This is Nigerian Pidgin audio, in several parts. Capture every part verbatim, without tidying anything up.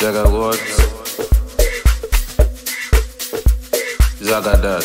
Zaga what? Zaga that.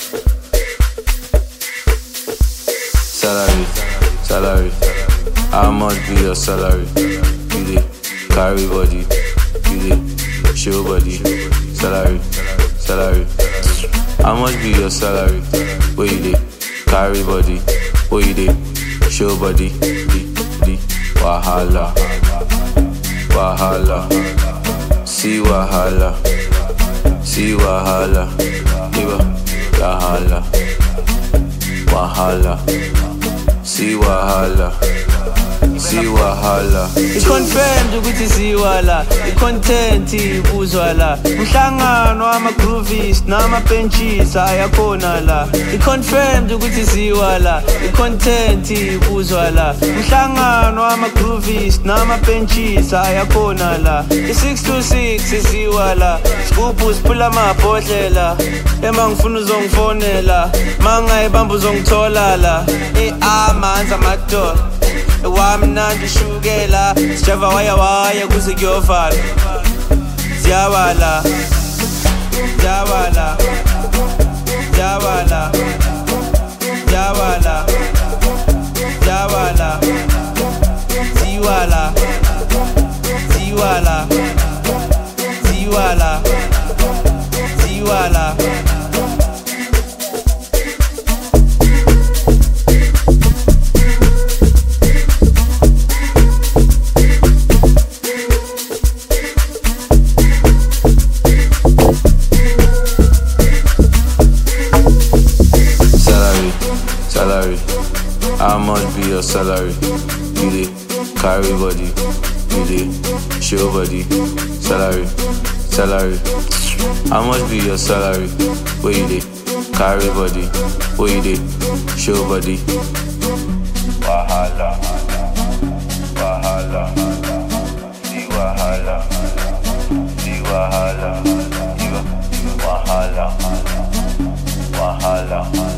Salary, salary. How much be your salary? You dey carry body, you dey show body. Salary, salary. How much be your salary? Where you dey carry body, where you dey show body. Di, di, wahala, wahala. See wahala, see wahala. Iba, wahala, wahala. See wahala, see wahala. I-confirmed ukuthi siwala, i-content ibuzwa la. Umhlangano ama-groovies nama-benches ayakhona la. I-confirmed ukuthi siwala, i-content ibuzwa la. Umhlangano ama-groovies nama-benches ayakhona la. I-six to six siwala, scoop siphula amabhodlela. Ema ngifuna uzongifonela, mangayibamba uzongithola la. Amanzi amadoda wamnandi ushukela, sijava waya waya kuze kuyovala. Siyabala, siyabala, siyabala, siyabala, siyabala, siwala, siwala, siwala, siwala. Salary, how much be your salary? You dey carry body, you dey show body. Salary, salary. How much be your salary? Where you dey carry body, where you dey show body. Wahala, wahala, see wahala, see wahala, wahala, wahala.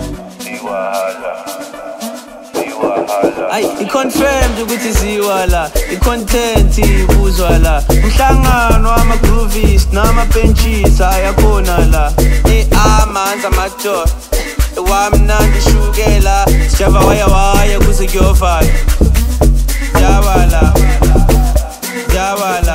Ay, i-confirmed ukuthi siwala, i-content ibuzwa la. Umhlangano ama-groovies nama-benches ayakhona la. Amanzi amadoda wamnandi ushukela, sijava waya waya kuze kuyovala. Siyabala, siyabala.